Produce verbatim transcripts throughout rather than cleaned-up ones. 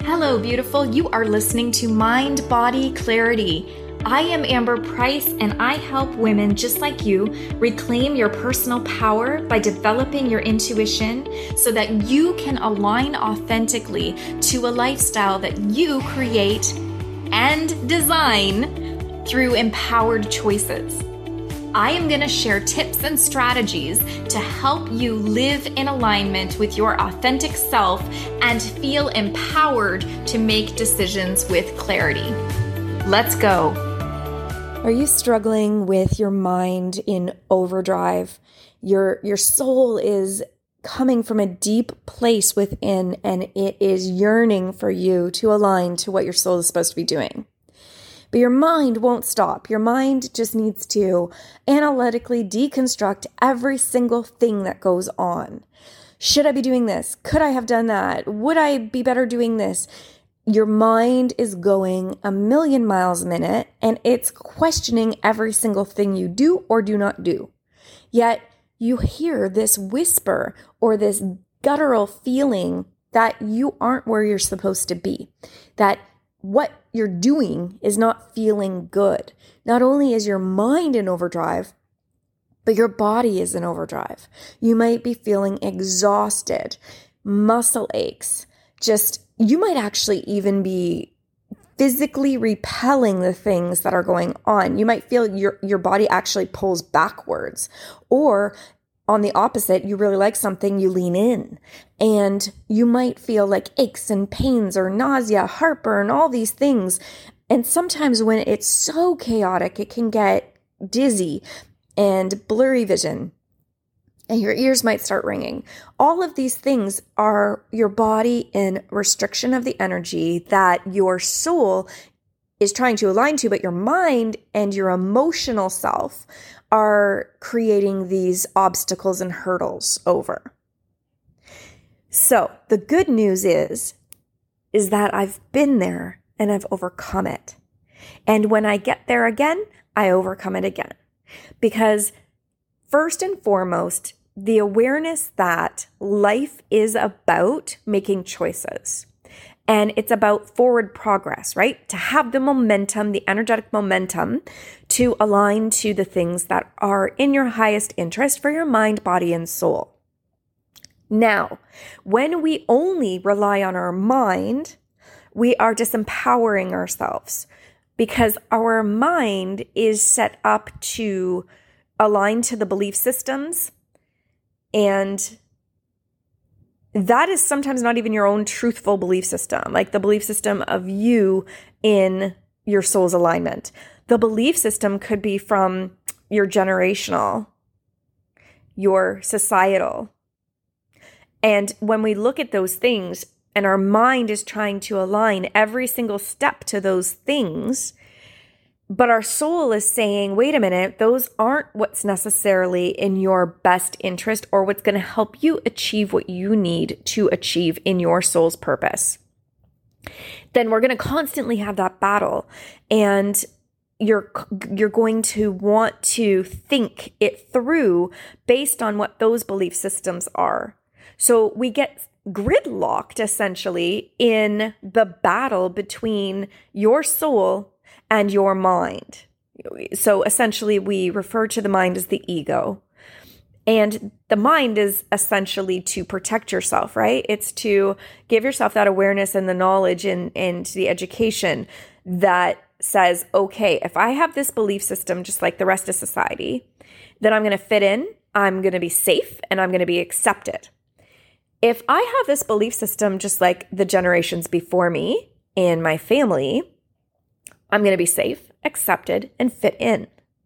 Hello, beautiful. You are listening to Mind Body Clarity. I am Amber Price, and I help women just like you reclaim your personal power by developing your intuition so that you can align authentically to a lifestyle that you create and design through empowered choices. I am going to share tips and strategies to help you live in alignment with your authentic self and feel empowered to make decisions with clarity. Let's go. Are you struggling with your mind in overdrive? Your, your soul is coming from a deep place within, and it is yearning for you to align to what your soul is supposed to be doing. But your mind won't stop. Your mind just needs to analytically deconstruct every single thing that goes on. Should I be doing this? Could I have done that? Would I be better doing this? Your mind is going a million miles a minute, and it's questioning every single thing you do or do not do. Yet you hear this whisper or this guttural feeling that you aren't where you're supposed to be, that what you're doing is not feeling good. Not only is your mind in overdrive, but your body is in overdrive. You might be feeling exhausted, muscle aches, just, you might actually even be physically repelling the things that are going on. You might feel your, your body actually pulls backwards, or on the opposite, you really like something, you lean in, and you might feel like aches and pains or nausea, heartburn, all these things. And sometimes when it's so chaotic, it can get dizzy and blurry vision, and your ears might start ringing. All of these things are your body in restriction of the energy that your soul is trying to align to, but your mind and your emotional self are creating these obstacles and hurdles over. So the good news is, is that I've been there and I've overcome it. And when I get there again, I overcome it again. Because first and foremost, the awareness that life is about making choices. And it's about forward progress, right? To have the momentum, the energetic momentum to align to the things that are in your highest interest for your mind, body, and soul. Now, when we only rely on our mind, we are disempowering ourselves because our mind is set up to align to the belief systems, and that is sometimes not even your own truthful belief system, like the belief system of you in your soul's alignment. The belief system could be from your generational, your societal. And when we look at those things and our mind is trying to align every single step to those things, but our soul is saying, wait a minute, those aren't what's necessarily in your best interest or what's going to help you achieve what you need to achieve in your soul's purpose. Then we're going to constantly have that battle, and you're you're going to want to think it through based on what those belief systems are. So we get gridlocked essentially in the battle between your soul and your mind. So essentially we refer to the mind as the ego. And the mind is essentially to protect yourself, right? It's to give yourself that awareness and the knowledge and, and the education that says, okay, if I have this belief system just like the rest of society, then I'm going to fit in, I'm going to be safe, and I'm going to be accepted. If I have this belief system just like the generations before me in my family, I'm going to be safe, accepted, and fit in.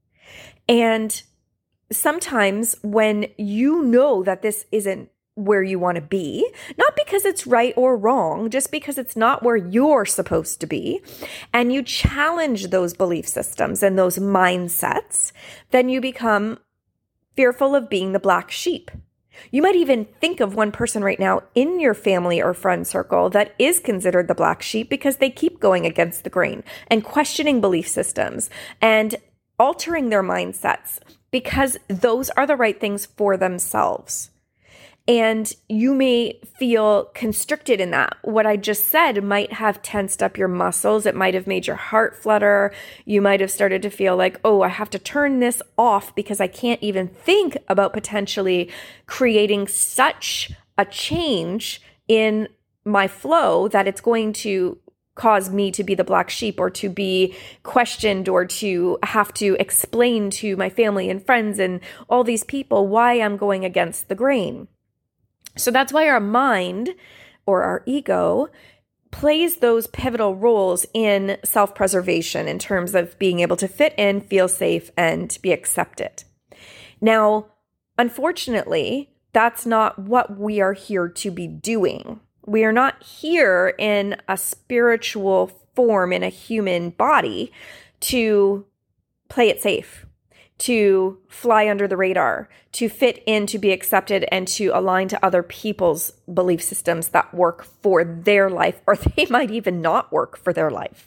And sometimes when you know that this isn't where you want to be, not because it's right or wrong, just because it's not where you're supposed to be, and you challenge those belief systems and those mindsets, then you become fearful of being the black sheep. You might even think of one person right now in your family or friend circle that is considered the black sheep because they keep going against the grain and questioning belief systems and altering their mindsets because those are the right things for themselves. And you may feel constricted in that. What I just said might have tensed up your muscles. It might have made your heart flutter. You might have started to feel like, oh, I have to turn this off because I can't even think about potentially creating such a change in my flow that it's going to cause me to be the black sheep, or to be questioned, or to have to explain to my family and friends and all these people why I'm going against the grain. So that's why our mind, or our ego, plays those pivotal roles in self-preservation in terms of being able to fit in, feel safe, and be accepted. Now, unfortunately, that's not what we are here to be doing. We are not here in a spiritual form, in a human body, to play it safe, to fly under the radar, to fit in, to be accepted, and to align to other people's belief systems that work for their life, or they might even not work for their life.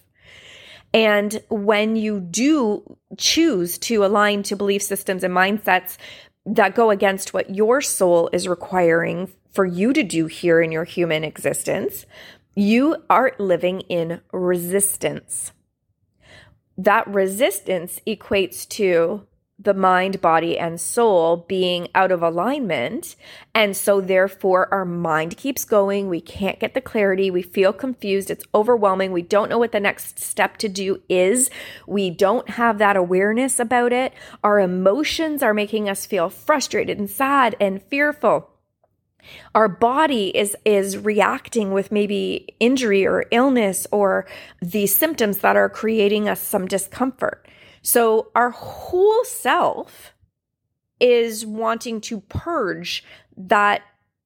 And when you do choose to align to belief systems and mindsets that go against what your soul is requiring for you to do here in your human existence, you are living in resistance. That resistance equates to the mind, body, and soul being out of alignment. And so therefore our mind keeps going. We can't get the clarity. We feel confused. It's overwhelming. We don't know what the next step to do is. We don't have that awareness about it. Our emotions are making us feel frustrated and sad and fearful. Our body is is reacting with maybe injury or illness or the symptoms that are creating us some discomfort. So our whole self is wanting to purge that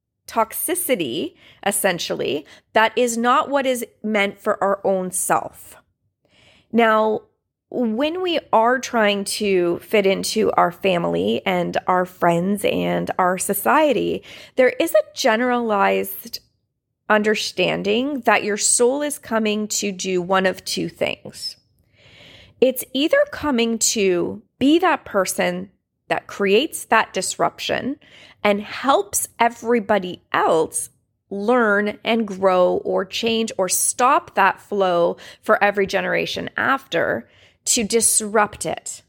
toxicity, essentially, that is not what is meant for our own self. Now, when we are trying to fit into our family and our friends and our society, there is a generalized understanding that your soul is coming to do one of two things. It's either coming to be that person that creates that disruption and helps everybody else learn and grow or change or stop that flow for every generation after, to disrupt it.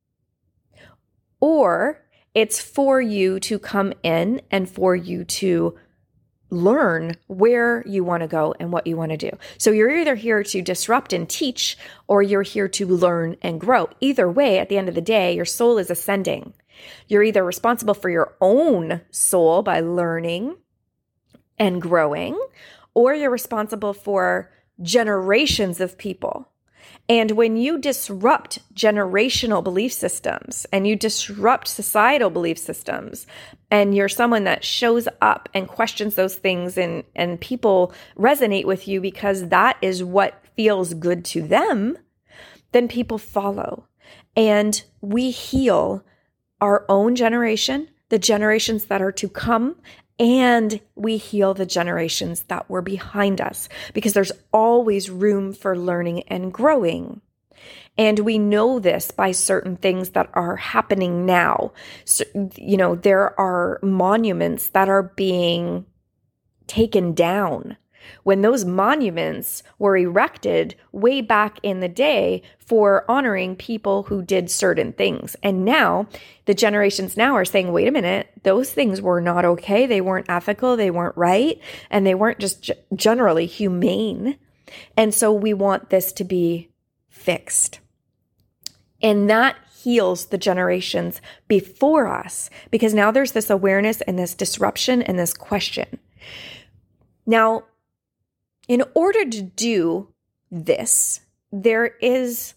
Or it's for you to come in and for you to learn where you want to go and what you want to do. So you're either here to disrupt and teach, or you're here to learn and grow. Either way, at the end of the day, your soul is ascending. You're either responsible for your own soul by learning and growing, or you're responsible for generations of people. And when you disrupt generational belief systems and you disrupt societal belief systems, and you're someone that shows up and questions those things, and, and people resonate with you because that is what feels good to them, then people follow. And we heal our own generation, the generations that are to come, and we heal the generations that were behind us, because there's always room for learning and growing. And we know this by certain things that are happening now. So, you know, there are monuments that are being taken down. When those monuments were erected way back in the day for honoring people who did certain things. And now the generations now are saying, wait a minute, those things were not okay. They weren't ethical. They weren't right. And they weren't just g- generally humane. And so we want this to be fixed. And that heals the generations before us, because now there's this awareness and this disruption and this question. Now, in order to do this, there is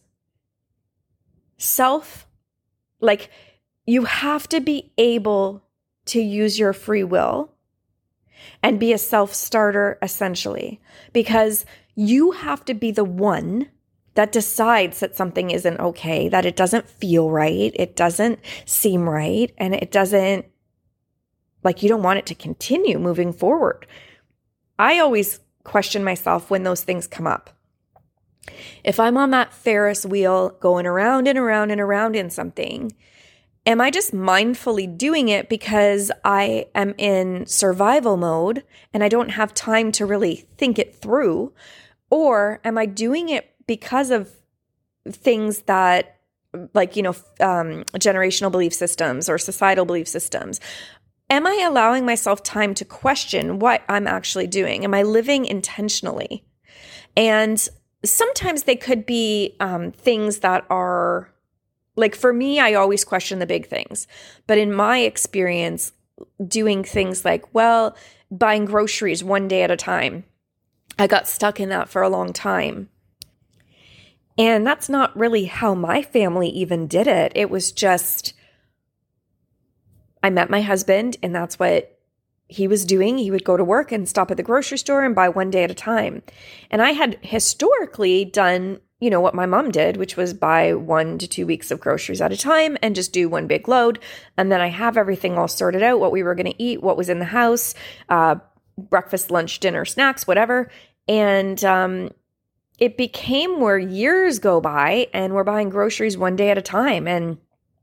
self, like you have to be able to use your free will and be a self-starter, essentially, because you have to be the one that decides that something isn't okay, that it doesn't feel right, it doesn't seem right, and it doesn't, like you don't want it to continue moving forward. I always question myself when those things come up. If I'm on that Ferris wheel going around and around and around in something, am I just mindfully doing it because I am in survival mode and I don't have time to really think it through? Or am I doing it because of things that, like, you know, um, generational belief systems or societal belief systems? Am I allowing myself time to question what I'm actually doing? Am I living intentionally? And sometimes they could be um, things that are, like, for me, I always question the big things. But in my experience, doing things like, well, buying groceries one day at a time, I got stuck in that for a long time. And that's not really how my family even did it. It was just, I met my husband and that's what he was doing. He would go to work and stop at the grocery store and buy one day at a time. And I had historically done, you know, what my mom did, which was buy one to two weeks of groceries at a time and just do one big load. And then I have everything all sorted out, what we were going to eat, what was in the house, uh, breakfast, lunch, dinner, snacks, whatever. And um, it became where years go by and we're buying groceries one day at a time. And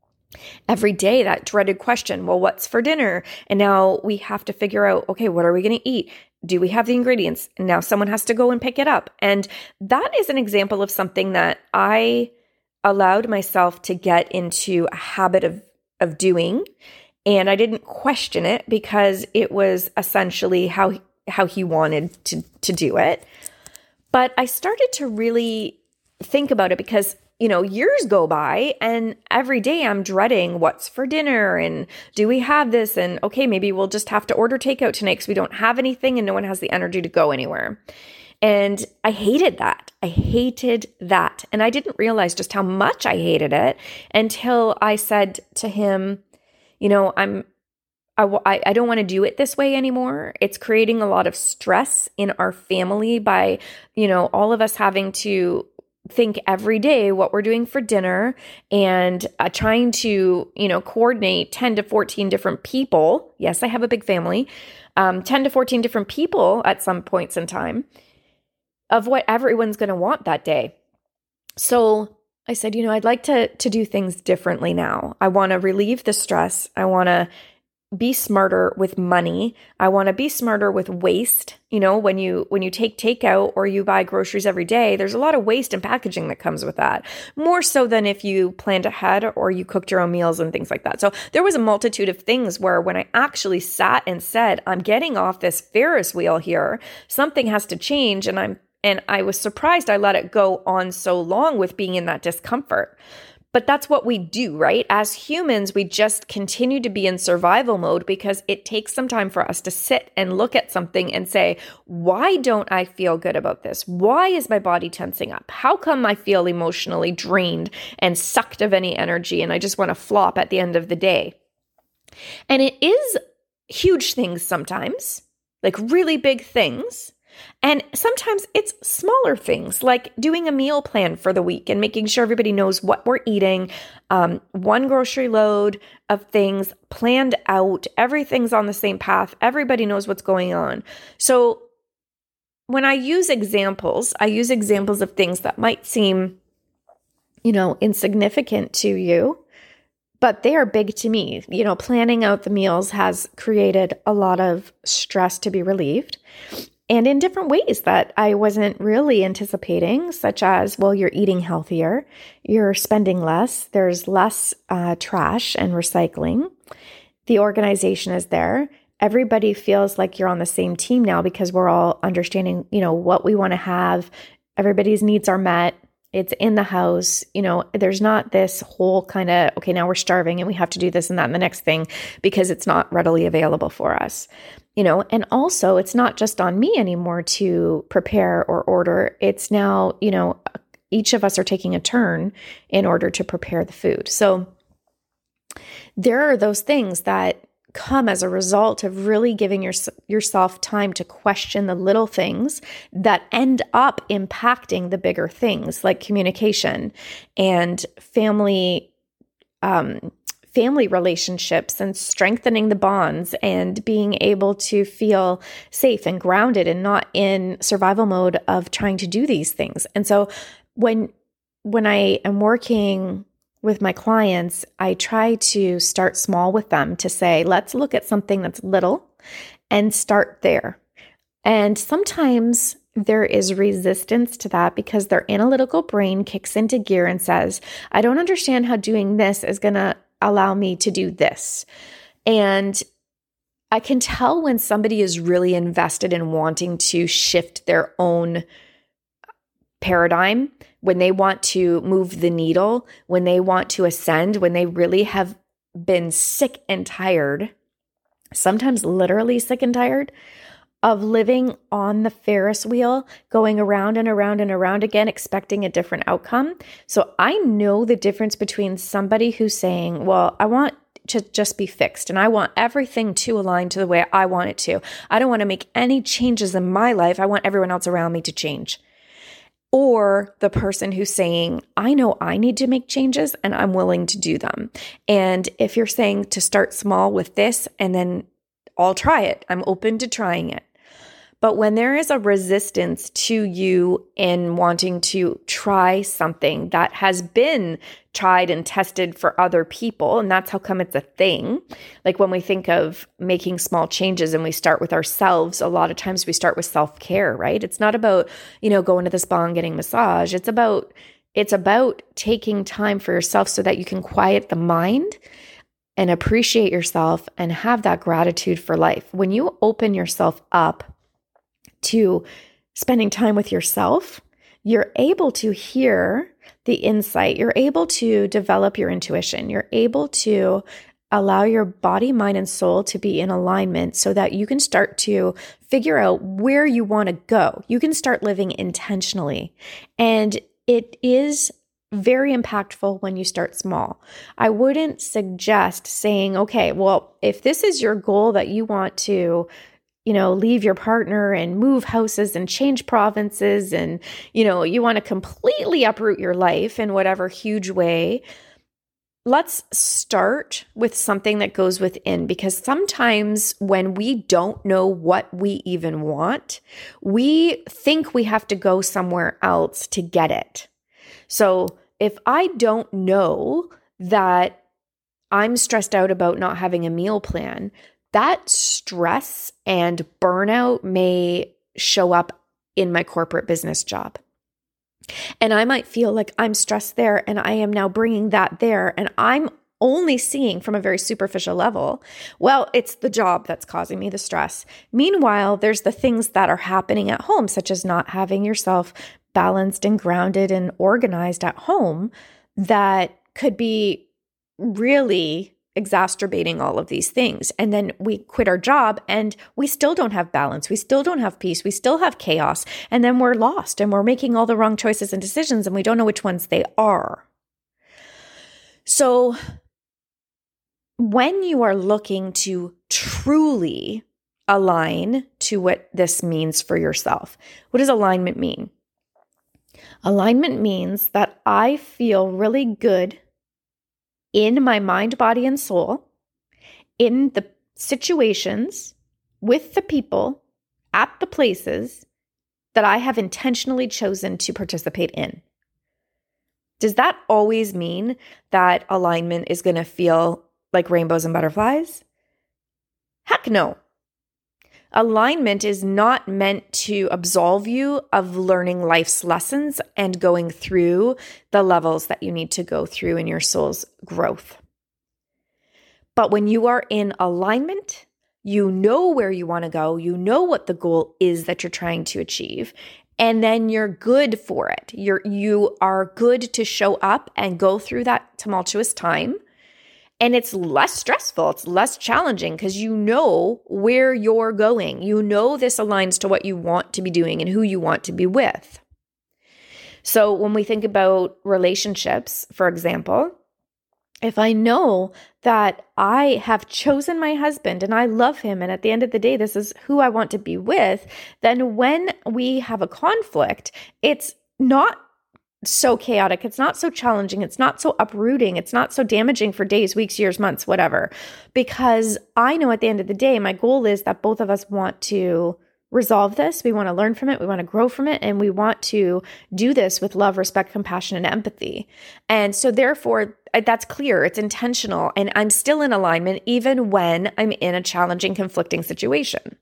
every day that dreaded question, well, what's for dinner? And now we have to figure out, okay, what are we going to eat? Do we have the ingredients? And now someone has to go and pick it up. And that is an example of something that I allowed myself to get into a habit of, of doing. And I didn't question it because it was essentially how, how he wanted to, to do it. But I started to really think about it because, you know, years go by and every day I'm dreading what's for dinner and do we have this? And okay, maybe we'll just have to order takeout tonight because we don't have anything and no one has the energy to go anywhere. And I hated that. I hated that. And I didn't realize just how much I hated it until I said to him, you know, I'm I, I don't want to do it this way anymore. It's creating a lot of stress in our family by, you know, all of us having to think every day what we're doing for dinner and uh, trying to, you know, coordinate ten to fourteen different people. Yes, I have a big family, um, ten to fourteen different people at some points in time of what everyone's going to want that day. So I said, you know, I'd like to, to do things differently now. I want to relieve the stress. I want to be smarter with money. I want to be smarter with waste. You know, when you when you take takeout or you buy groceries every day, there's a lot of waste and packaging that comes with that. More so than if you planned ahead or you cooked your own meals and things like that. So there was a multitude of things where when I actually sat and said, I'm getting off this Ferris wheel here, something has to change. And I'm and I was surprised I let it go on so long with being in that discomfort. But that's what we do, right? As humans, we just continue to be in survival mode because it takes some time for us to sit and look at something and say, why don't I feel good about this? Why is my body tensing up? How come I feel emotionally drained and sucked of any energy and I just want to flop at the end of the day? And it is huge things sometimes, like really big things. And sometimes it's smaller things like doing a meal plan for the week and making sure everybody knows what we're eating, um, one grocery load of things planned out, everything's on the same path, everybody knows what's going on. So when I use examples, I use examples of things that might seem, you know, insignificant to you, but they are big to me. You know, planning out the meals has created a lot of stress to be relieved. And in different ways that I wasn't really anticipating, such as, well, you're eating healthier, you're spending less, there's less uh, trash and recycling. The organization is there. Everybody feels like you're on the same team now because we're all understanding, you know, what we want to have. Everybody's needs are met. It's in the house. You know, there's not this whole kind of, okay, now we're starving and we have to do this and that and the next thing because it's not readily available for us. You know, and also it's not just on me anymore to prepare or order. It's now, you know, each of us are taking a turn in order to prepare the food. So there are those things that come as a result of really giving your, yourself time to question the little things that end up impacting the bigger things like communication and family, um, family relationships and strengthening the bonds and being able to feel safe and grounded and not in survival mode of trying to do these things. And so when, when I am working with my clients, I try to start small with them to say, let's look at something that's little and start there. And sometimes there is resistance to that because their analytical brain kicks into gear and says, I don't understand how doing this is going to allow me to do this. And I can tell when somebody is really invested in wanting to shift their own paradigm, when they want to move the needle, when they want to ascend, when they really have been sick and tired, sometimes literally sick and tired, of living on the Ferris wheel, going around and around and around again, expecting a different outcome. So I know the difference between somebody who's saying, well, I want to just be fixed and I want everything to align to the way I want it to. I don't want to make any changes in my life. I want everyone else around me to change. Or the person who's saying, I know I need to make changes and I'm willing to do them. And if you're saying to start small with this and then I'll try it, I'm open to trying it. But when there is a resistance to you in wanting to try something that has been tried and tested for other people, and that's how come it's a thing. Like when we think of making small changes and we start with ourselves, a lot of times we start with self-care, right? It's not about, you know, going to the spa and getting a massage. It's about, it's about taking time for yourself so that you can quiet the mind and appreciate yourself and have that gratitude for life. When you open yourself up to spending time with yourself, you're able to hear the insight. You're able to develop your intuition. You're able to allow your body, mind, and soul to be in alignment so that you can start to figure out where you want to go. You can start living intentionally. And it is very impactful when you start small. I wouldn't suggest saying, okay, well, if this is your goal that you want to, you know, leave your partner and move houses and change provinces and, you know, you want to completely uproot your life in whatever huge way, let's start with something that goes within, because sometimes when we don't know what we even want, we think we have to go somewhere else to get it. So if I don't know that I'm stressed out about not having a meal plan, that stress and burnout may show up in my corporate business job. And I might feel like I'm stressed there and I am now bringing that there. And I'm only seeing from a very superficial level, well, it's the job that's causing me the stress. Meanwhile, there's the things that are happening at home, such as not having yourself balanced and grounded and organized at home, that could be really exacerbating all of these things. And then we quit our job and we still don't have balance. We still don't have peace. We still have chaos. And then we're lost and we're making all the wrong choices and decisions and we don't know which ones they are. So when you are looking to truly align to what this means for yourself, what does alignment mean? Alignment means that I feel really good in my mind, body, and soul, in the situations, with the people, at the places that I have intentionally chosen to participate in. Does that always mean that alignment is going to feel like rainbows and butterflies? Heck no. Alignment is not meant to absolve you of learning life's lessons and going through the levels that you need to go through in your soul's growth. But when you are in alignment, you know where you want to go, you know what the goal is that you're trying to achieve, and then you're good for it. You're you are good to show up and go through that tumultuous time. And it's less stressful, it's less challenging because you know where you're going. You know this aligns to what you want to be doing and who you want to be with. So when we think about relationships, for example, if I know that I have chosen my husband and I love him, and at the end of the day, this is who I want to be with, then when we have a conflict, it's not so chaotic. It's not so challenging. It's not so uprooting. It's not so damaging for days, weeks, years, months, whatever. Because I know at the end of the day, my goal is that both of us want to resolve this. We want to learn from it. We want to grow from it. And we want to do this with love, respect, compassion, and empathy. And so therefore, that's clear. It's intentional. And I'm still in alignment even when I'm in a challenging, conflicting situation.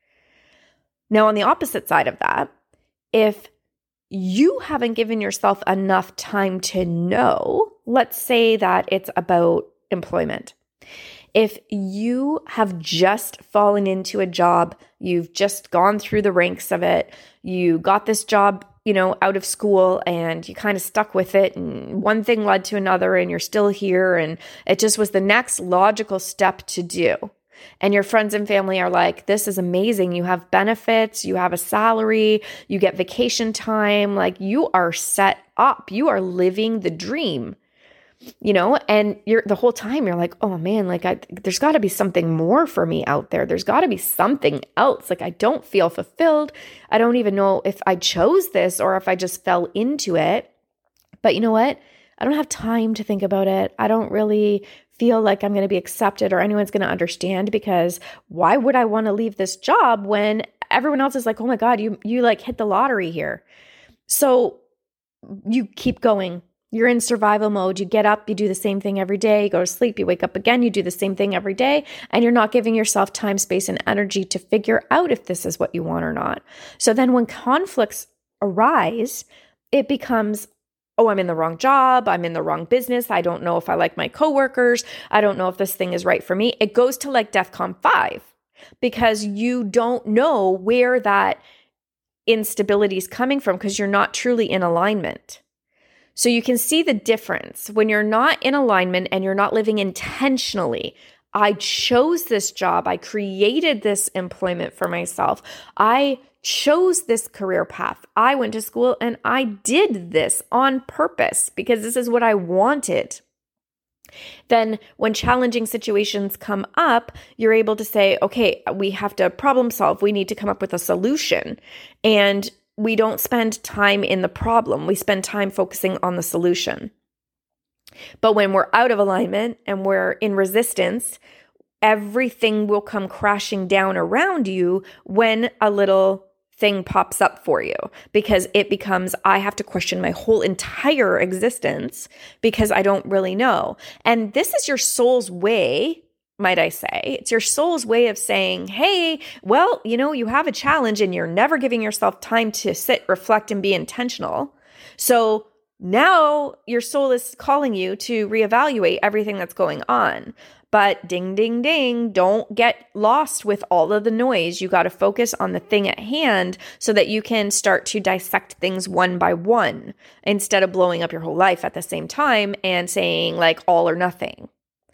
Now, on the opposite side of that, if you haven't given yourself enough time to know, let's say that it's about employment. If you have just fallen into a job, you've just gone through the ranks of it, you got this job, you know, out of school and you kind of stuck with it and one thing led to another and you're still here and it just was the next logical step to do. And your friends and family are like, this is amazing. You have benefits, you have a salary, you get vacation time, like you are set up, you are living the dream. You know, and you're the whole time you're like, oh man, like I, there's got to be something more for me out there. There's got to be something else. Like I don't feel fulfilled. I don't even know if I chose this or if I just fell into it. But you know what? I don't have time to think about it. I don't really feel like I'm going to be accepted or anyone's going to understand, because why would I want to leave this job when everyone else is like, oh my God, you, you like hit the lottery here. So you keep going. You're in survival mode. You get up, you do the same thing every day, you go to sleep, you wake up again, you do the same thing every day, and you're not giving yourself time, space, and energy to figure out if this is what you want or not. So then when conflicts arise, it becomes, oh, I'm in the wrong job, I'm in the wrong business, I don't know if I like my coworkers, I don't know if this thing is right for me. It goes to like DEFCON five because you don't know where that instability is coming from because you're not truly in alignment. So you can see the difference when you're not in alignment and you're not living intentionally. I chose this job. I created this employment for myself. I chose this career path. I went to school and I did this on purpose because this is what I wanted. Then when challenging situations come up, you're able to say, okay, we have to problem solve. We need to come up with a solution. And we don't spend time in the problem. We spend time focusing on the solution. But when we're out of alignment and we're in resistance, everything will come crashing down around you when a little thing pops up for you, because it becomes, I have to question my whole entire existence because I don't really know. And this is your soul's way, might I say. It's your soul's way of saying, hey, well, you know, you have a challenge and you're never giving yourself time to sit, reflect, and be intentional. So now your soul is calling you to reevaluate everything that's going on. But ding, ding, ding, don't get lost with all of the noise. You got to focus on the thing at hand so that you can start to dissect things one by one instead of blowing up your whole life at the same time and saying like all or nothing.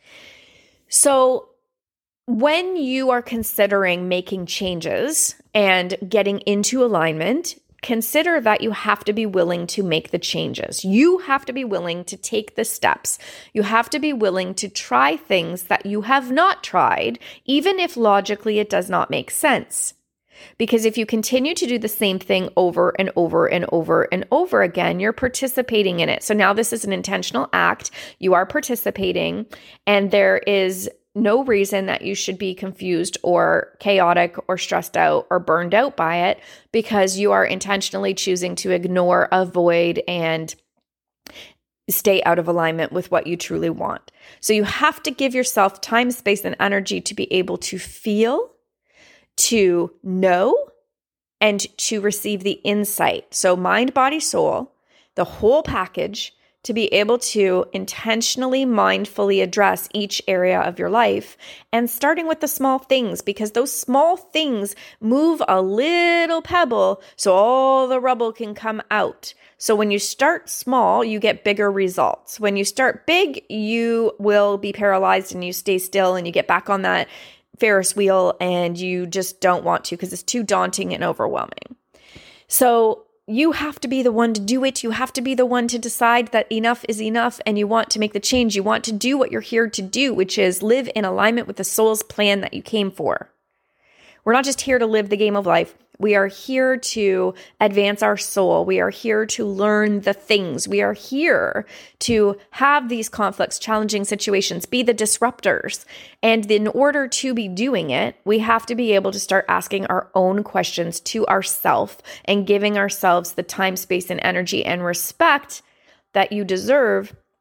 So when you are considering making changes and getting into alignment, consider that you have to be willing to make the changes. You have to be willing to take the steps. You have to be willing to try things that you have not tried, even if logically it does not make sense. Because if you continue to do the same thing over and over and over and over again, you're participating in it. So now this is an intentional act. You are participating, and there is no reason that you should be confused or chaotic or stressed out or burned out by it, because you are intentionally choosing to ignore, avoid, and stay out of alignment with what you truly want. So you have to give yourself time, space, and energy to be able to feel, to know, and to receive the insight. So mind, body, soul, the whole package, to be able to intentionally, mindfully address each area of your life, and starting with the small things, because those small things move a little pebble so all the rubble can come out. So when you start small, you get bigger results. When you start big, you will be paralyzed and you stay still and you get back on that Ferris wheel and you just don't want to because it's too daunting and overwhelming. So you have to be the one to do it. You have to be the one to decide that enough is enough and you want to make the change. You want to do what you're here to do, which is live in alignment with the soul's plan that you came for. We're not just here to live the game of life. We are here to advance our soul. We are here to learn the things. We are here to have these conflicts, challenging situations, be the disruptors. And in order to be doing it, we have to be able to start asking our own questions to ourselves and giving ourselves the time, space, and energy and respect that you deserve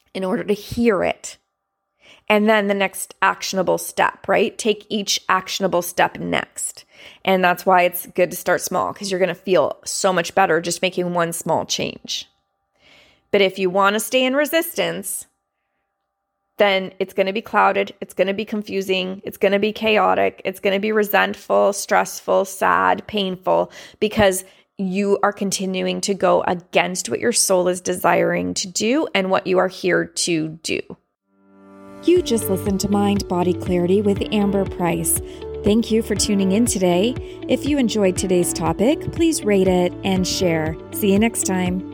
in order to hear it. And then the next actionable step, right? Take each actionable step next. And that's why it's good to start small, because you're going to feel so much better just making one small change. But if you want to stay in resistance, then it's going to be clouded. It's going to be confusing. It's going to be chaotic. It's going to be resentful, stressful, sad, painful, because you are continuing to go against what your soul is desiring to do and what you are here to do. You just listened to Mind Body Clarity with Amber Price. Thank you for tuning in today. If you enjoyed today's topic, please rate it and share. See you next time.